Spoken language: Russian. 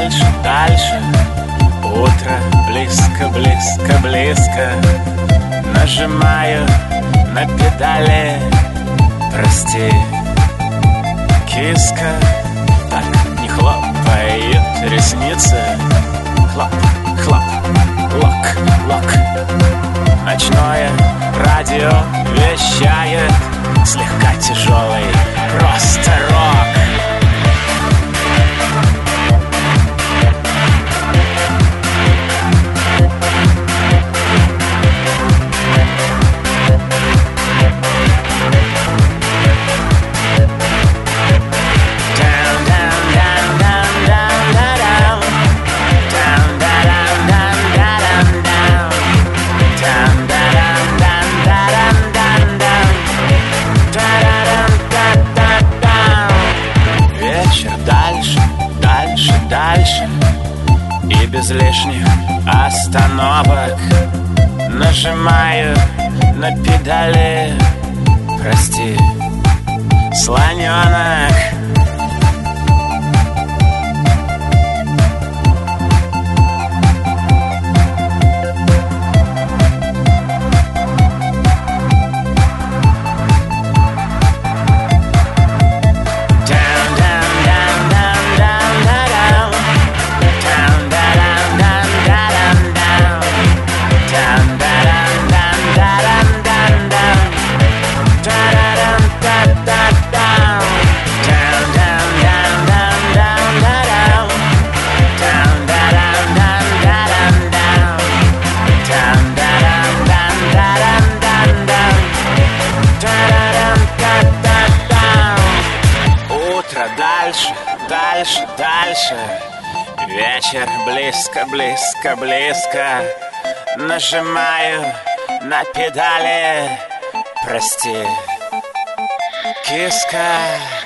дальше, дальше. Утро близко, близко, близко. Нажимаю на педали. Прости, киска. Так не хлопает ресницы. Хлоп, хлоп, лок, лок. Ночное радио вещает. Слегка тяжелый, просто рок. Дальше и без лишних остановок. Нажимаю на педали. Прости, слоненок. Дальше, дальше, дальше. Вечер близко, близко, близко. Нажимаю на педали. Прости, киска.